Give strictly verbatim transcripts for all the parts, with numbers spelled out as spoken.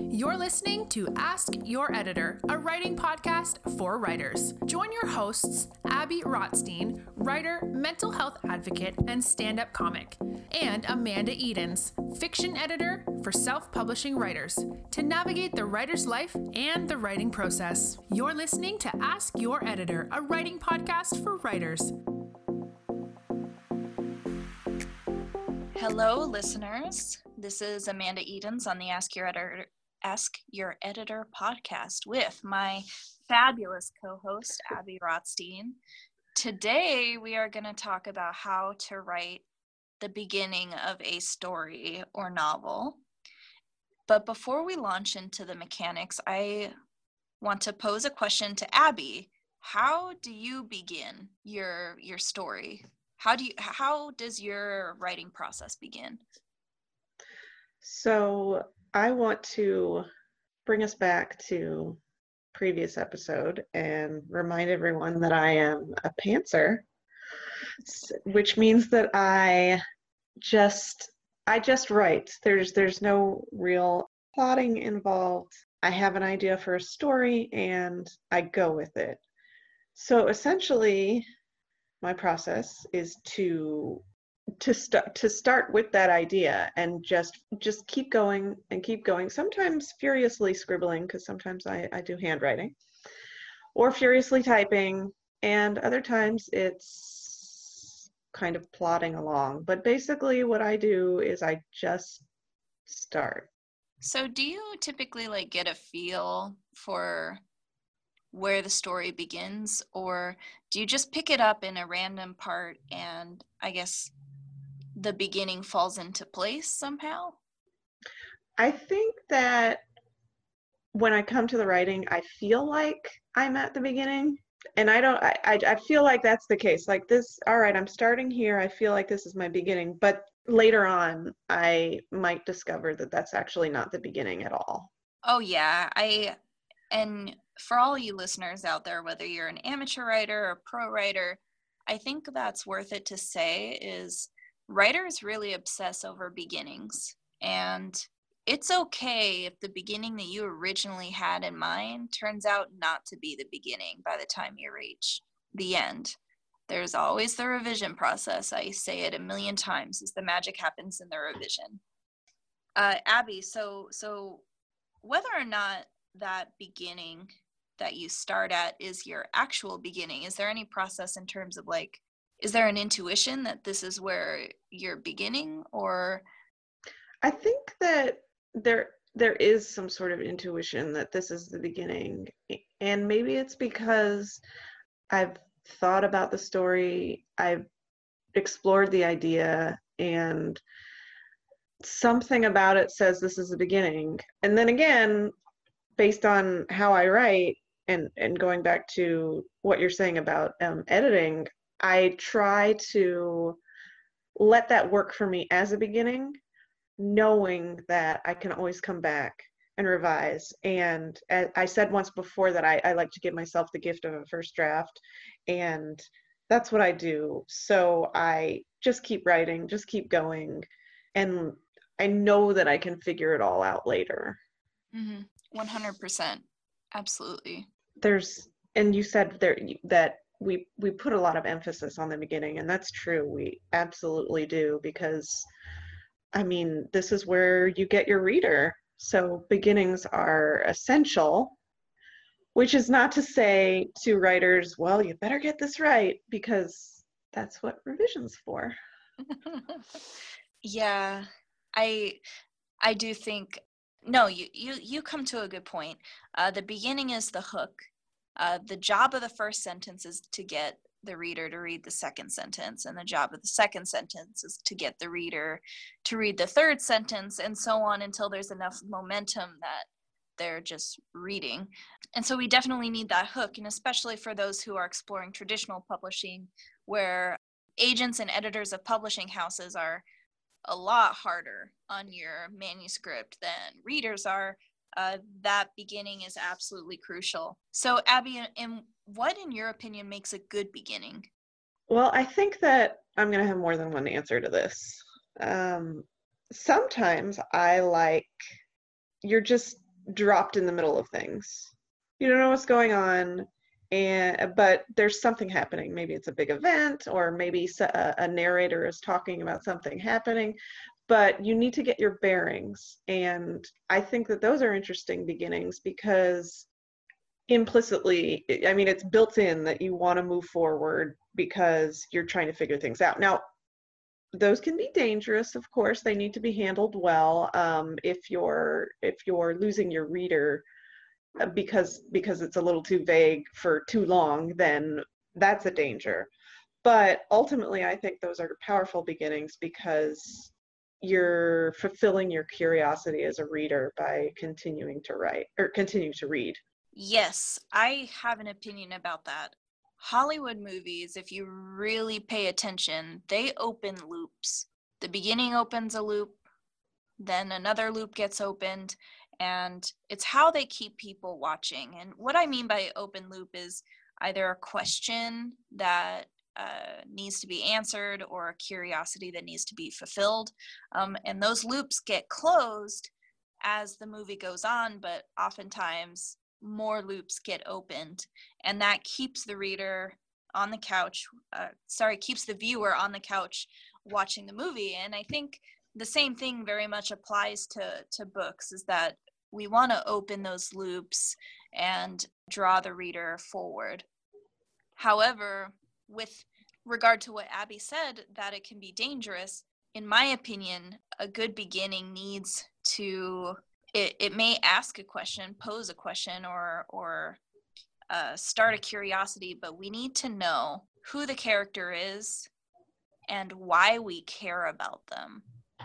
You're listening to Ask Your Editor, a writing podcast for writers. Join your hosts, Abby Rotstein, writer, mental health advocate, and stand-up comic, and Amanda Edens, fiction editor for self-publishing writers, to navigate the writer's life and the writing process. You're listening to Ask Your Editor, a writing podcast for writers. Hello, listeners. This is Amanda Edens on the Ask Your Editor Ask Your Editor podcast with my fabulous co-host, Abby Rotstein. Today, we are going to talk about how to write the beginning of a story or novel. But before we launch into the mechanics, I want to pose a question to Abby. How do you begin your your story? How do you how does your writing process begin? So I want to bring us back to previous episode and remind everyone that I am a pantser, which means that I just I just write. There's there's no real plotting involved. I have an idea for a story and I go with it. So essentially, my process is to to start to start with that idea and just just keep going and keep going, sometimes furiously scribbling, because sometimes I, I do handwriting, or furiously typing, and other times it's kind of plodding along. But basically what I do is I just start. So do you typically like get a feel for where the story begins, or do you just pick it up in a random part and I guess the beginning falls into place somehow? I think that when I come to the writing, I feel like I'm at the beginning, and I don't, I, I, I feel like that's the case. Like this, all right, I'm starting here. I feel like this is my beginning, but later on, I might discover that that's actually not the beginning at all. Oh yeah, I, and for all you listeners out there, whether you're an amateur writer or pro writer, I think that's worth it to say is writers really obsess over beginnings, and it's okay if the beginning that you originally had in mind turns out not to be the beginning by the time you reach the end. There's always the revision process. I say it a million times, is the magic happens in the revision. Uh, Abby, so so whether or not that beginning that you start at is your actual beginning, is there any process in terms of like, is there an intuition that this is where you're beginning, or? I think that there there is some sort of intuition that this is the beginning, and maybe it's because I've thought about the story, I've explored the idea, and something about it says this is the beginning. And then again, based on how I write, and and going back to what you're saying about um, editing, I try to let that work for me as a beginning, knowing that I can always come back and revise. And as I said once before that I, I like to give myself the gift of a first draft, and that's what I do. So I just keep writing, just keep going, and I know that I can figure it all out later. Mm-hmm. one hundred percent. Absolutely. There's, and you said there that we we put a lot of emphasis on the beginning, and that's true. We absolutely do, because I mean, this is where you get your reader. So beginnings are essential, which is not to say to writers, well, you better get this right, because that's what revision's for. Yeah, I I do think, no, you, you, you come to a good point. Uh, the beginning is the hook. Uh, the job of the first sentence is to get the reader to read the second sentence, and the job of the second sentence is to get the reader to read the third sentence, and so on until there's enough momentum that they're just reading. And so we definitely need that hook, and especially for those who are exploring traditional publishing, where agents and editors of publishing houses are a lot harder on your manuscript than readers are. Uh, that beginning is absolutely crucial. So Abby, in what in your opinion makes a good beginning? Well, I think that I'm going to have more than one answer to this. Um, sometimes I like, you're just dropped in the middle of things. You don't know what's going on, and but there's something happening. Maybe it's a big event, or maybe a, a narrator is talking about something happening, but you need to get your bearings. And I think that those are interesting beginnings because implicitly, I mean, it's built in that you want to move forward because you're trying to figure things out. Now, those can be dangerous, of course. They need to be handled well. Um, if you're if you're losing your reader because because it's a little too vague for too long, then that's a danger. But ultimately, I think those are powerful beginnings because you're fulfilling your curiosity as a reader by continuing to write or continuing to read. Yes, I have an opinion about that. Hollywood movies, if you really pay attention, they open loops. The beginning opens a loop, then another loop gets opened, and it's how they keep people watching. And what I mean by open loop is either a question that uh, needs to be answered or a curiosity that needs to be fulfilled. Um, and those loops get closed as the movie goes on, but oftentimes more loops get opened, and that keeps the reader on the couch, uh, sorry, keeps the viewer on the couch watching the movie. And I think the same thing very much applies to, to books, is that we want to open those loops and draw the reader forward. However, with regard to what Abby said, that it can be dangerous, in my opinion, a good beginning needs to It, it may ask a question, pose a question, or or uh, start a curiosity, but we need to know who the character is and why we care about them.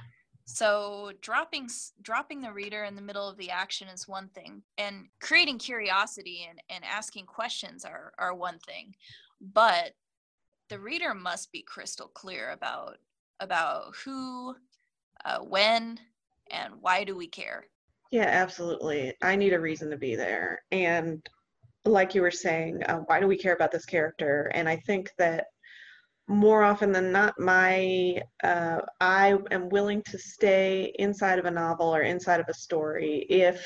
So dropping dropping the reader in the middle of the action is one thing, and creating curiosity and, and asking questions are, are one thing, but the reader must be crystal clear about, about who, uh, when, and why do we care. Yeah, absolutely. I need a reason to be there. And like you were saying, uh, why do we care about this character? And I think that more often than not, my uh, I am willing to stay inside of a novel or inside of a story if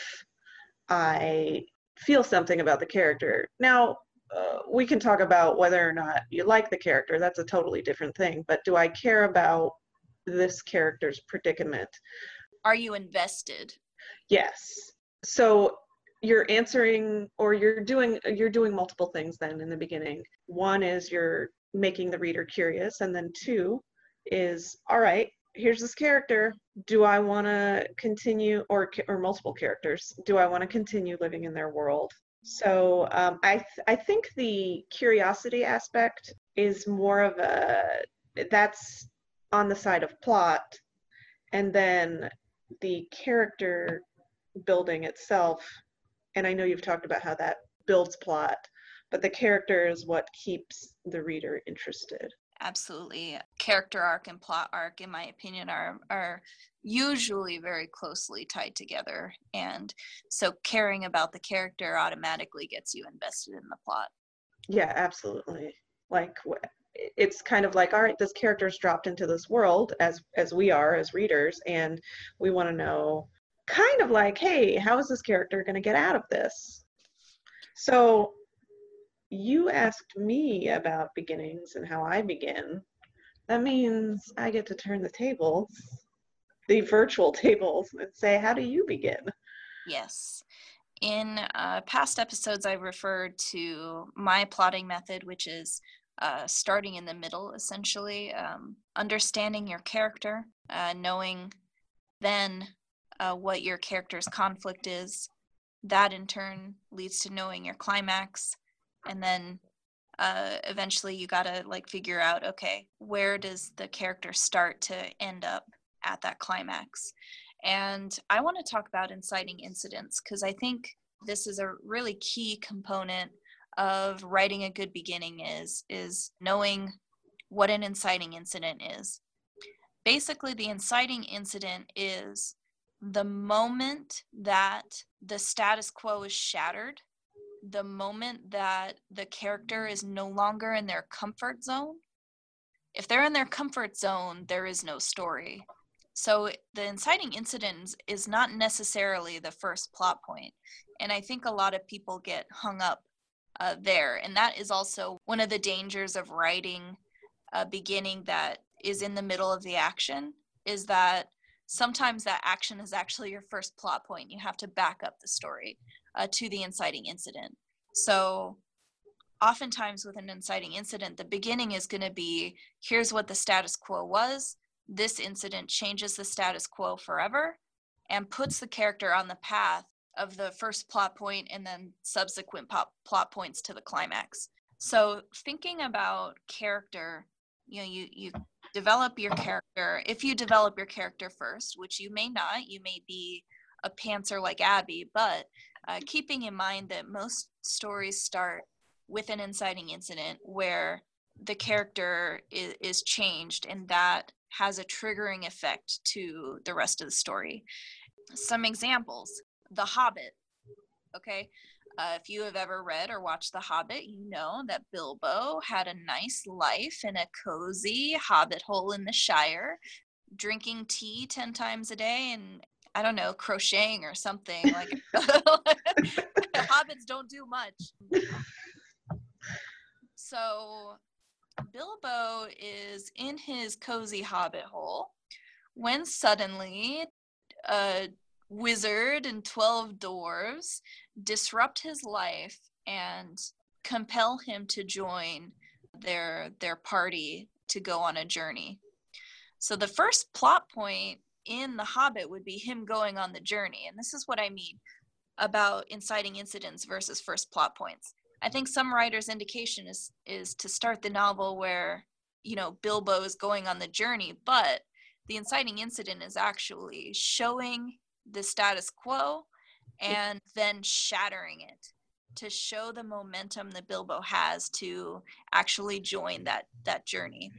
I feel something about the character. Now, uh, we can talk about whether or not you like the character. That's a totally different thing. But do I care about this character's predicament? Are you invested? Yes. So you're answering, or you're doing you're doing multiple things then in the beginning. One is you're making the reader curious, and then two is, all right, here's this character. Do I want to continue, or or multiple characters? Do I want to continue living in their world? So um, I th- I think the curiosity aspect is more of a that's on the side of plot, and then the character building itself, and I know you've talked about how that builds plot, but the character is what keeps the reader interested. Absolutely. Character arc and plot arc, in my opinion, are are usually very closely tied together, and so caring about the character automatically gets you invested in the plot. Yeah, absolutely. Like, it's kind of like, all right, this character's dropped into this world as as we are as readers, and we want to know, kind of like, hey, how is this character going to get out of this? So you asked me about beginnings and how I begin. That means I get to turn the tables, the virtual tables, and say, how do you begin? Yes. In uh, past episodes, I referred to my plotting method, which is uh, starting in the middle, essentially, um, understanding your character, uh, knowing then uh, what your character's conflict is. That in turn leads to knowing your climax, and then uh, eventually you gotta like figure out, okay, where does the character start to end up at that climax? And I want to talk about inciting incidents, because I think this is a really key component of writing a good beginning is, is knowing what an inciting incident is. Basically, the inciting incident is the moment that the status quo is shattered, the moment that the character is no longer in their comfort zone. If they're in their comfort zone, there is no story. So the inciting incident is not necessarily the first plot point. And I think a lot of people get hung up uh, there. And that is also one of the dangers of writing a beginning that is in the middle of the action, is that sometimes that action is actually your first plot point. You have to back up the story uh, to the inciting incident. So oftentimes with an inciting incident, the beginning is going to be, here's what the status quo was. This incident changes the status quo forever and puts the character on the path of the first plot point and then subsequent pop, plot points to the climax. So thinking about character, you know, you, you develop your character. If you develop your character first, which you may not, you may be a pantser like Abby, but uh, keeping in mind that most stories start with an inciting incident where the character is, is changed, and that has a triggering effect to the rest of the story. Some examples: The Hobbit. Okay, uh, if you have ever read or watched The Hobbit, you know that Bilbo had a nice life in a cozy hobbit hole in the Shire, drinking tea ten times a day and, I don't know, crocheting or something. Like, hobbits don't do much. So Bilbo is in his cozy hobbit hole when suddenly a wizard and twelve dwarves disrupt his life and compel him to join their their party to go on a journey. So the first plot point in The Hobbit would be him going on the journey. And this is what I mean about inciting incidents versus first plot points. I think some writers' indication is is to start the novel where, you know, Bilbo is going on the journey, but the inciting incident is actually showing the status quo and then shattering it to show the momentum that Bilbo has to actually join that that journey.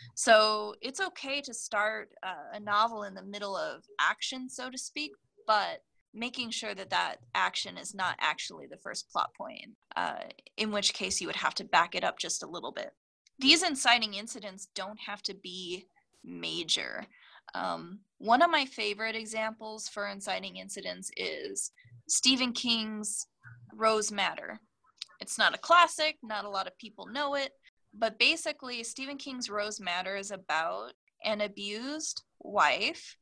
So it's okay to start uh, a novel in the middle of action, so to speak, but making sure that that action is not actually the first plot point, uh, in which case you would have to back it up just a little bit. These inciting incidents don't have to be major. Um, one of my favorite examples for inciting incidents is Stephen King's Rose Madder. It's not a classic, not a lot of people know it, but basically Stephen King's Rose Madder is about an abused wife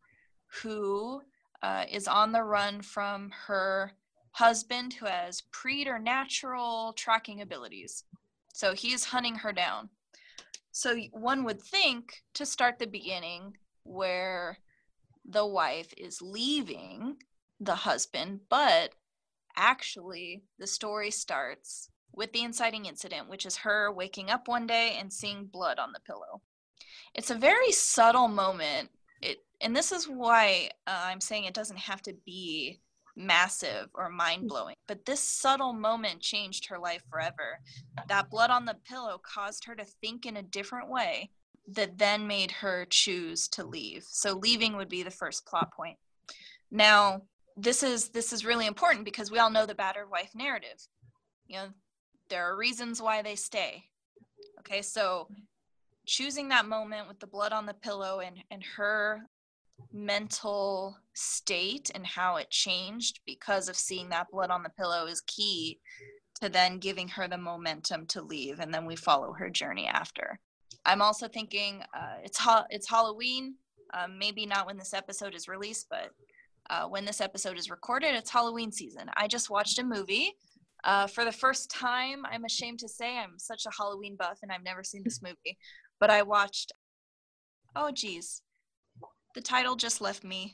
who uh, is on the run from her husband, who has preternatural tracking abilities. So he's hunting her down. So one would think to start the beginning where the wife is leaving the husband, but actually the story starts with the inciting incident, which is her waking up one day and seeing blood on the pillow. It's a very subtle moment. It, and this is why uh, I'm saying it doesn't have to be massive or mind-blowing, but this subtle moment changed her life forever. That blood on the pillow caused her to think in a different way that then made her choose to leave. So leaving would be the first plot point. Now, this is this is really important because we all know the battered wife narrative. You know, there are reasons why they stay. Okay, so choosing that moment with the blood on the pillow and, and her mental state and how it changed because of seeing that blood on the pillow is key to then giving her the momentum to leave, and then we follow her journey after. I'm also thinking uh, it's ha- it's Halloween, um, maybe not when this episode is released, but uh, when this episode is recorded, it's Halloween season. I just watched a movie uh, for the first time. I'm ashamed to say I'm such a Halloween buff and I've never seen this movie, but I watched, oh geez, the title just left me.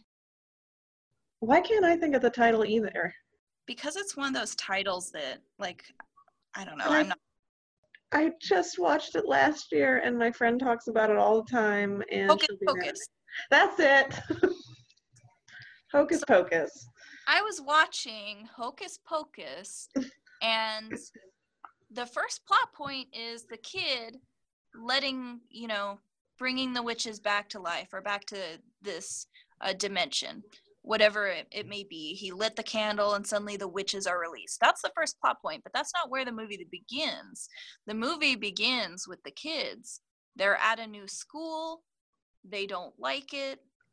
Why can't I think of the title either? Because it's one of those titles that, like, I don't know, I, I'm not. I just watched it last year and my friend talks about it all the time and Hocus she'll be Pocus. mad. That's it. Hocus So, Pocus. I was watching Hocus Pocus and the first plot point is the kid letting, you know, bringing the witches back to life or back to this uh, dimension, whatever it, it may be. He lit the candle and suddenly the witches are released. That's the first plot point, but that's not where the movie begins. The movie begins with the kids. They're at a new school. They don't like it.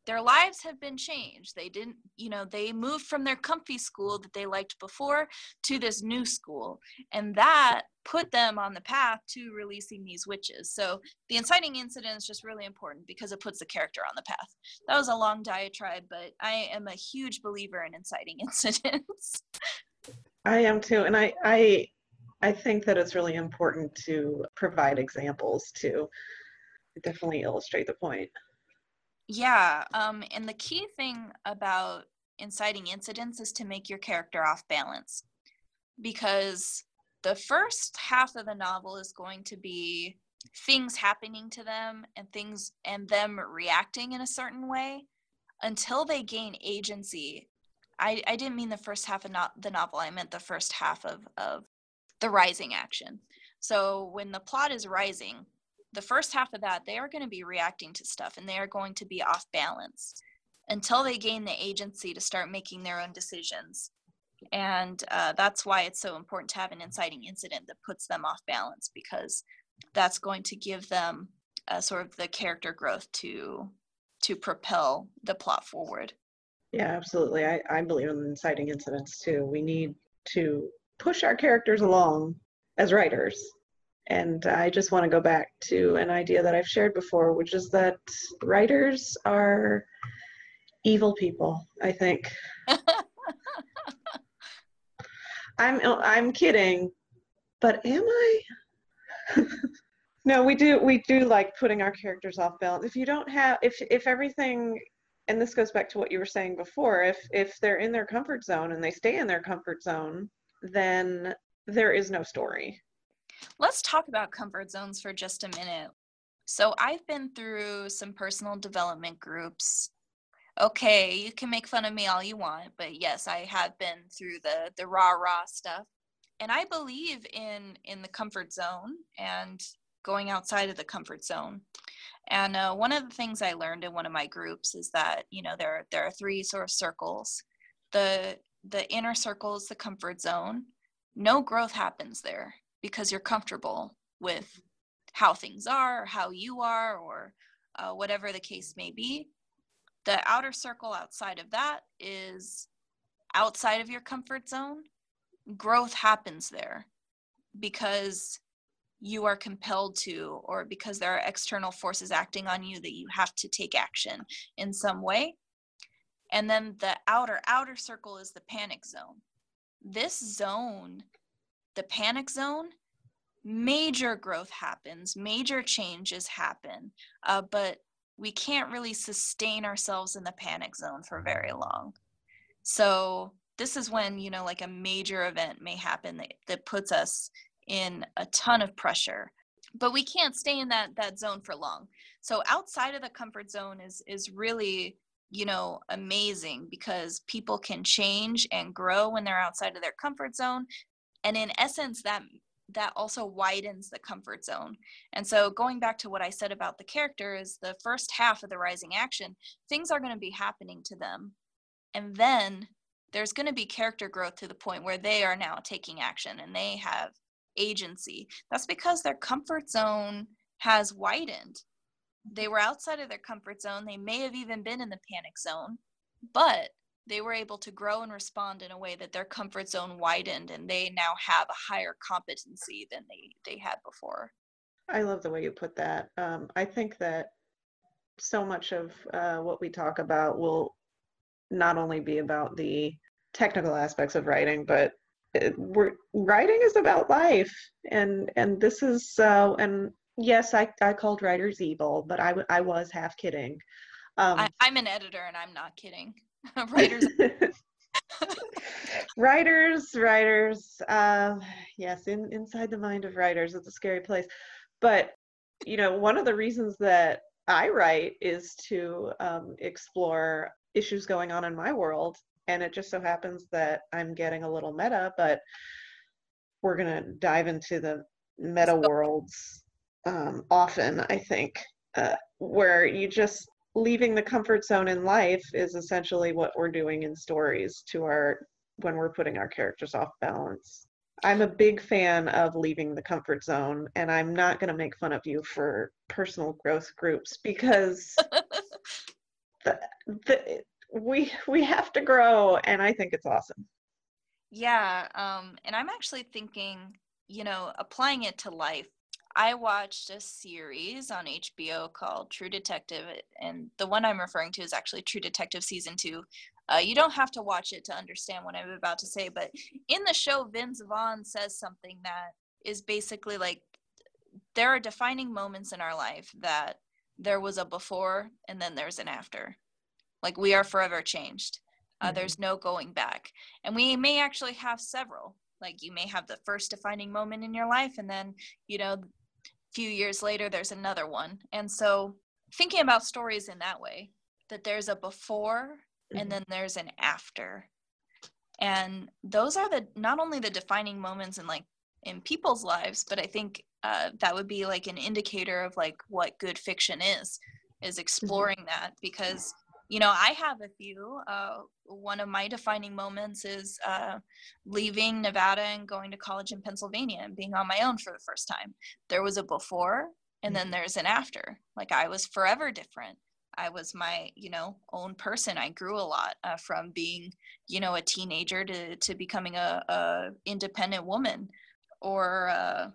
their lives have been changed. They didn't, you know, they moved from their comfy school that they liked before to this new school. And that put them on the path to releasing these witches. So the inciting incident is just really important because it puts the character on the path. That was a long diatribe, but I am a huge believer in inciting incidents. I am too. And I, I, I think that it's really important to provide examples to definitely illustrate the point. Yeah, um, and the key thing about inciting incidents is to make your character off balance, because the first half of the novel is going to be things happening to them and things and them reacting in a certain way until they gain agency. I, I didn't mean the first half of no- the novel, I meant the first half of, of the rising action. So when the plot is rising, the first half of that, they are going to be reacting to stuff and they are going to be off balance until they gain the agency to start making their own decisions. And uh, that's why it's so important to have an inciting incident that puts them off balance, because that's going to give them uh, sort of the character growth to to propel the plot forward. Yeah, absolutely. I, I believe in inciting incidents too. We need to push our characters along as writers. And I just want to go back to an idea that I've shared before, which is that writers are evil people, I think. I'm I'm kidding, but am I? No, we do we do like putting our characters off balance. If you don't have if if everything, and this goes back to what you were saying before, if if they're in their comfort zone and they stay in their comfort zone, then there is no story. Let's talk about comfort zones for just a minute. So I've been through some personal development groups. Okay, you can make fun of me all you want, but yes, I have been through the the rah rah stuff. And I believe in in the comfort zone and going outside of the comfort zone. And uh, one of the things I learned in one of my groups is that, you know, there there are three sort of circles. The the inner circle is the comfort zone. No growth happens there because you're comfortable with how things are, or how you are, or uh, whatever the case may be. The outer circle outside of that is outside of your comfort zone. Growth happens there because you are compelled to, or because there are external forces acting on you that you have to take action in some way. And then the outer, outer circle is the panic zone. This zone, the panic zone, major growth happens, major changes happen, uh, but we can't really sustain ourselves in the panic zone for very long. So this is when, you know, like a major event may happen that, that puts us in a ton of pressure, but we can't stay in that that zone for long. So outside of the comfort zone is is really, you know, amazing, because people can change and grow when they're outside of their comfort zone. And in essence, that that also widens the comfort zone. And so going back to what I said about the characters, the first half of the rising action, things are going to be happening to them. And then there's going to be character growth to the point where they are now taking action and they have agency. That's because their comfort zone has widened. They were outside of their comfort zone. They may have even been in the panic zone, but they were able to grow and respond in a way that their comfort zone widened, and they now have a higher competency than they, they had before. I love the way you put that. Um, I think that so much of uh, what we talk about will not only be about the technical aspects of writing, but it, we're, writing is about life. And and this is, uh, and yes, I, I called writers evil, but I, I was half kidding. Um, I, I'm an editor and I'm not kidding. Writers. writers, writers, uh, yes, in, inside the mind of writers, it's a scary place. But, you know, one of the reasons that I write is to um, explore issues going on in my world. And it just so happens that I'm getting a little meta, but we're going to dive into the meta worlds um, often, I think, uh, where you just, leaving the comfort zone in life is essentially what we're doing in stories to our, when we're putting our characters off balance. I'm a big fan of leaving the comfort zone, and I'm not going to make fun of you for personal growth groups, because the, the, we we have to grow, and I think it's awesome. Yeah, um, and I'm actually thinking, you know, applying it to life. I watched a series on H B O called True Detective, and the one I'm referring to is actually True Detective Season two. Uh, you don't have to watch it to understand what I'm about to say, but in the show, Vince Vaughn says something that is basically like, there are defining moments in our life that there was a before and then there's an after. Like, we are forever changed. Uh, mm-hmm. There's no going back. And we may actually have several. Like, you may have the first defining moment in your life, and then, you know, a few years later, there's another one. And so thinking about stories in that way, that there's a before mm-hmm. and then there's an after. And those are the, not only the defining moments in like in people's lives, but I think uh, that would be like an indicator of like what good fiction is, is exploring mm-hmm. that. Because, you know, I have a few. Uh, one of my defining moments is uh, leaving Nevada and going to college in Pennsylvania and being on my own for the first time. There was a before and then there's an after. Like, I was forever different. I was my, you know, own person. I grew a lot uh, from being, you know, a teenager to, to becoming a, a independent woman. Or uh,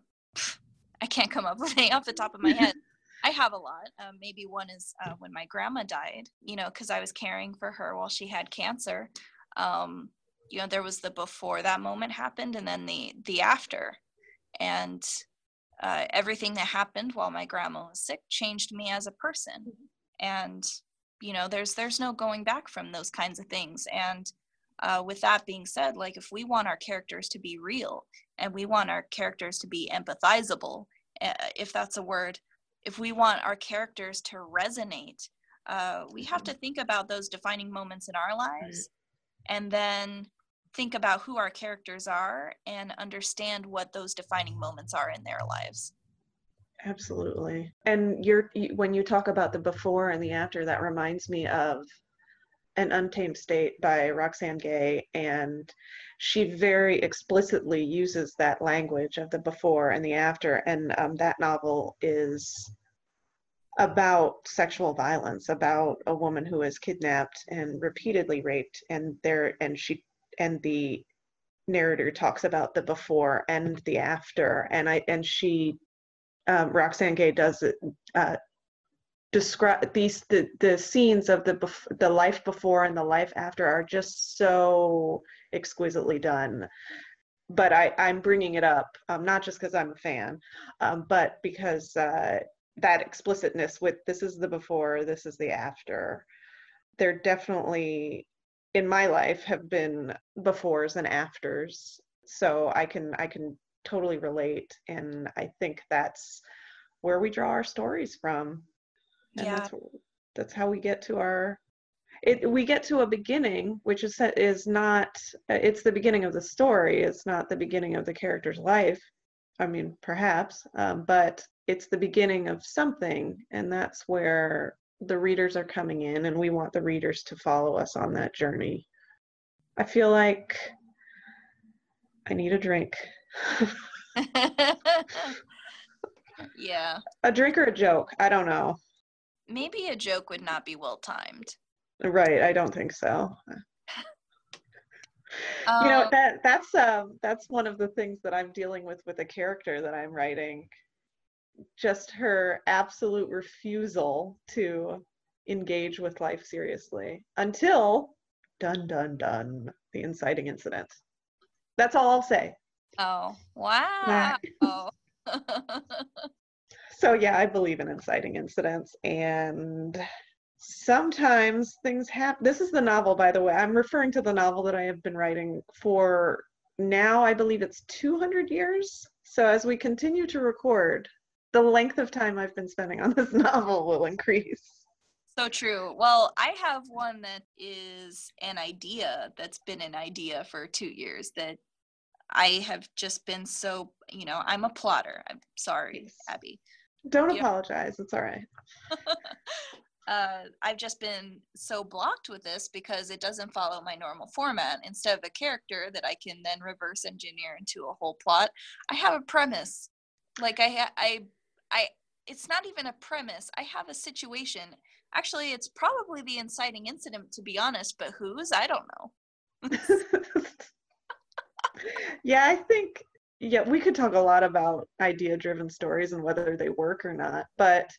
I can't come up with any off the top of my head. I have a lot. Um, maybe one is uh, when my grandma died, you know, because I was caring for her while she had cancer. Um, you know, there was the before that moment happened, and then the the after. And uh, everything that happened while my grandma was sick changed me as a person. And, you know, there's there's no going back from those kinds of things. And uh, with that being said, like, if we want our characters to be real and we want our characters to be empathizable, uh, if that's a word, if we want our characters to resonate, uh, we have to think about those defining moments in our lives and then think about who our characters are and understand what those defining moments are in their lives. Absolutely. And you're, you, when you talk about the before and the after, that reminds me of An Untamed State by Roxane Gay, and she very explicitly uses that language of the before and the after, and um, that novel is about sexual violence, about a woman who is kidnapped and repeatedly raped, and there and she and the narrator talks about the before and the after, and I and she um, Roxane Gay does it uh, describe these the the scenes of the bef- the life before and the life after are just so exquisitely done. But I I'm bringing it up um, not just because I'm a fan, um, but because uh, that explicitness with this is the before, this is the after. There definitely in my life have been befores and afters, so I can I can totally relate, and I think that's where we draw our stories from. And yeah. that's that's how we get to our it we get to a beginning, which is is not it's the beginning of the story. It's not the beginning of the character's life. I mean, perhaps, um, but it's the beginning of something, and that's where the readers are coming in, and we want the readers to follow us on that journey. I feel like I need a drink. Yeah. A drink or a joke? I don't know. Maybe a joke would not be well timed. Right, I don't think so. Um, you know, that that's um that's one of the things that I'm dealing with with a character that I'm writing. Just her absolute refusal to engage with life seriously until dun dun dun the inciting incident. That's all I'll say. Oh, wow. Oh. So yeah, I believe in inciting incidents, and sometimes things happen. This is the novel, by the way. I'm referring to the novel that I have been writing for now, I believe it's two hundred years. So as we continue to record, the length of time I've been spending on this novel will increase. So true. Well, I have one that is an idea that's been an idea for two years that I have just been so, you know, I'm a plotter. I'm sorry, Yes. Abby. Don't You apologize. It's all right. uh, I've just been so blocked with this because it doesn't follow my normal format. Instead of a character that I can then reverse engineer into a whole plot, I have a premise. Like I, I, I, it's not even a premise. I have a situation Actually, it's probably the inciting incident, to be honest, but whose? I don't know. Yeah, I think, yeah, we could talk a lot about idea-driven stories and whether they work or not, but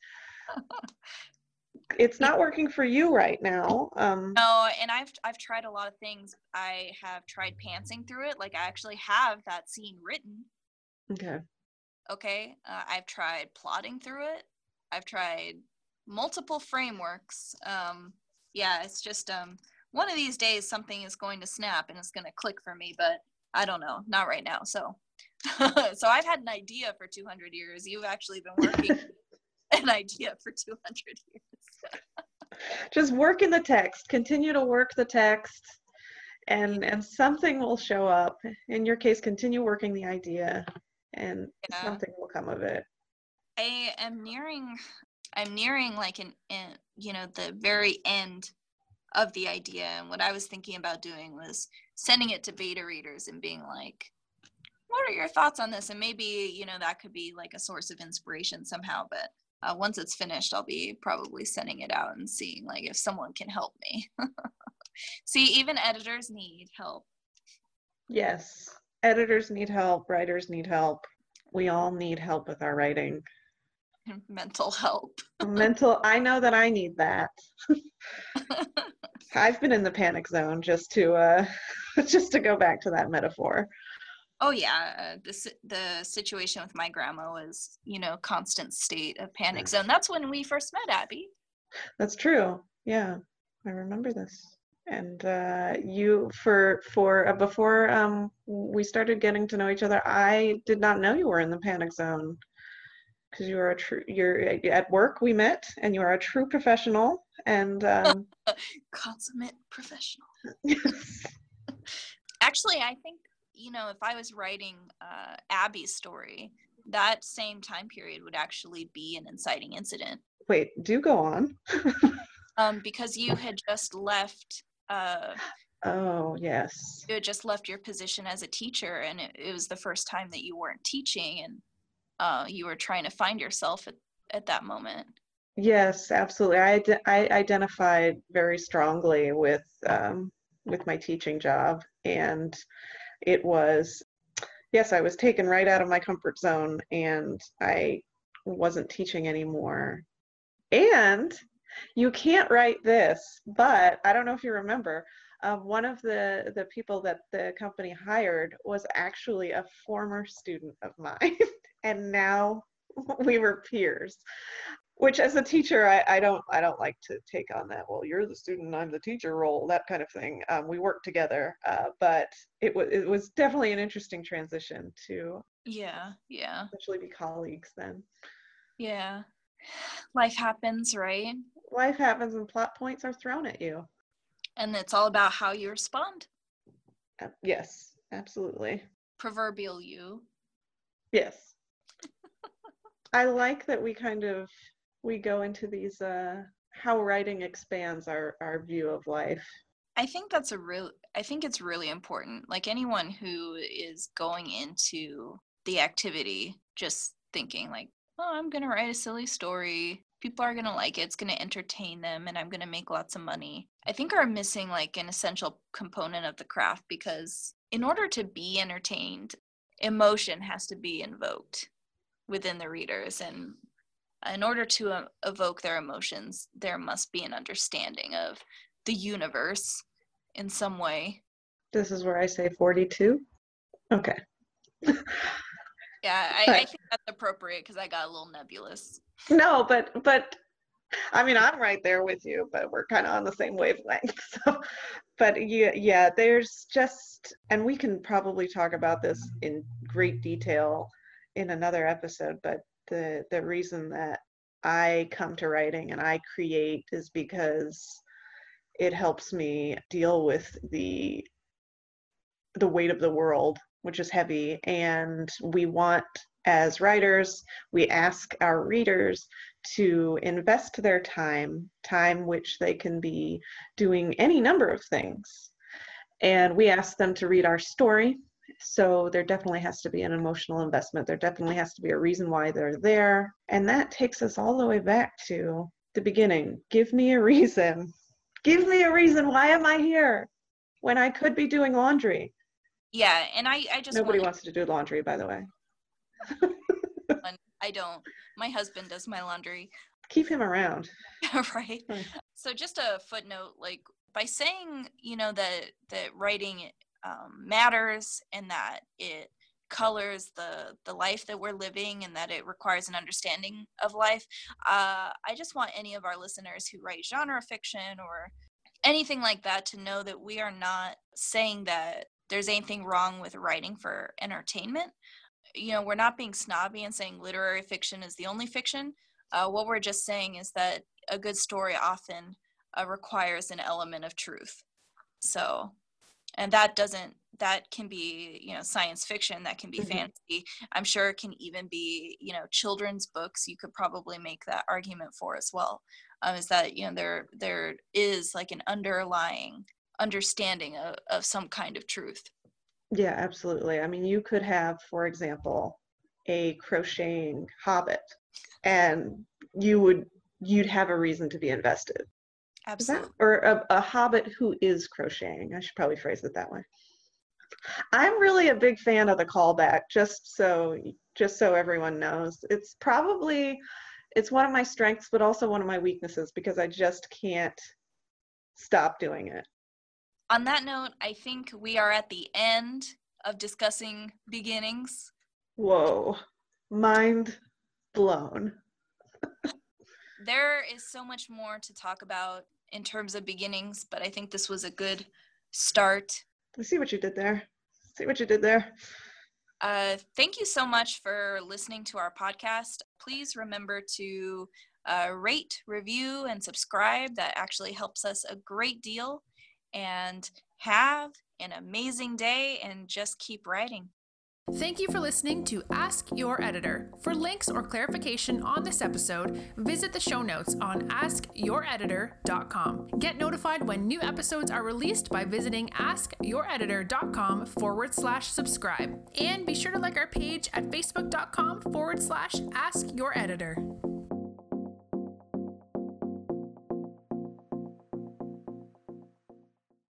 it's not working for you right now. Um, no, and I've I've tried a lot of things. I have tried pantsing through it. Like, I actually have that scene written. okay. Okay. Uh, I've tried plotting through it. I've tried multiple frameworks. Um, yeah, it's just um, one of these days something is going to snap and it's going to click for me, but I don't know, not right now. So, so I've had an idea for two hundred years. You've actually been working an idea for two hundred years. Just work in the text, continue to work the text, and and something will show up. In your case, continue working the idea, and Yeah. something will come of it. I am nearing, I'm nearing like an, an, you know, the very end of the idea. And what I was thinking about doing was sending it to beta readers and being like, what are your thoughts on this? And maybe, you know, that could be like a source of inspiration somehow. But uh, once it's finished, I'll be probably sending it out and seeing like if someone can help me. See, even editors need help. Yes, editors need help, writers need help. We all need help with our writing. Mental help. Mental, I know that I need that. I've been in the panic zone, just to uh just to go back to that metaphor. Oh yeah, uh, the the situation with my grandma was, you know, constant state of panic zone. That's when we first met, Abby. That's true. Yeah, I remember this. And uh, you, for for uh, before um, we started getting to know each other, I did not know you were in the panic zone, because you are a true. You're at work. We met, and you are a true professional. And um, consummate professional. yes. Actually, I think, you know, if I was writing uh, Abby's story, that same time period would actually be an inciting incident. Wait, do go on. um, because you had just left. Uh, oh yes. You had just left your position as a teacher, and it, it was the first time that you weren't teaching, and uh, you were trying to find yourself at, at that moment. Yes, absolutely. I, I identified very strongly with um, with my teaching job, and it was, yes, I was taken right out of my comfort zone, and I wasn't teaching anymore. And you can't write this, but I don't know if you remember, uh, one of the, the people that the company hired was actually a former student of mine, and now we were peers. Which, as a teacher, I, I don't I don't like to take on that, well, you're the student, I'm the teacher role, that kind of thing. Um, we work together, uh, but it was it was definitely an interesting transition to yeah yeah essentially be colleagues then. Yeah, life happens, right? Life happens, and plot points are thrown at you, and it's all about how you respond. Uh, yes, absolutely. Proverbial you. Yes. I like that we kind of we go into these uh how writing expands our our view of life. I think that's a real I think it's really important. Like, anyone who is going into the activity just thinking like, oh, I'm gonna write a silly story, people are gonna like it, it's gonna entertain them, and I'm gonna make lots of money, I think are missing like an essential component of the craft, because in order to be entertained, emotion has to be invoked within the readers, and in order to uh, evoke their emotions, there must be an understanding of the universe in some way. This is where I say forty-two. Okay. Yeah, I, I think that's appropriate because I got a little nebulous. No, but but I mean, I'm right there with you, but we're kind of on the same wavelength. So, but yeah, yeah, there's just, and we can probably talk about this in great detail in another episode, but the the reason that I come to writing and I create is because it helps me deal with the the weight of the world, which is heavy, and we want, as writers, we ask our readers to invest their time, time which they can be doing any number of things, and we ask them to read our story. So there definitely has to be an emotional investment. There definitely has to be a reason why they're there. And that takes us all the way back to the beginning. Give me a reason. Give me a reason. Why am I here when I could be doing laundry? Yeah, and I, I just Nobody want wants to do laundry, by the way. I don't. My husband does my laundry. Keep him around. Right. So just a footnote, like by saying, you know, that that writing um, matters and that it colors the the life that we're living and that it requires an understanding of life. Uh, I just want any of our listeners who write genre fiction or anything like that to know that we are not saying that there's anything wrong with writing for entertainment. You know, we're not being snobby and saying literary fiction is the only fiction. Uh, what we're just saying is that a good story often uh, requires an element of truth. So, and that doesn't, that can be, you know, science fiction, that can be mm-hmm. fantasy. I'm sure it can even be, you know, children's books. You could probably make that argument for as well. Um, is that, you know, there there is like an underlying understanding of, of some kind of truth. Yeah, absolutely. I mean, you could have, for example, a crocheting hobbit, and you would you'd have a reason to be invested. Absolutely. That, or a, a hobbit who is crocheting. I should probably phrase it that way. I'm really a big fan of the callback, just so just so everyone knows. It's probably it's one of my strengths, but also one of my weaknesses because I just can't stop doing it. On that note, I think we are at the end of discussing beginnings. Whoa, mind blown. There is so much more to talk about in terms of beginnings, but I think this was a good start. I see what you did there. See what you did there. Uh, thank you so much for listening to our podcast. Please remember to uh, rate, review, and subscribe. That actually helps us a great deal. And have an amazing day and just keep writing. Thank you for listening to Ask Your Editor. For links or clarification on this episode, visit the show notes on ask your editor dot com. Get notified when new episodes are released by visiting ask your editor dot com forward slash subscribe. And be sure to like our page at facebook dot com forward slash ask your editor.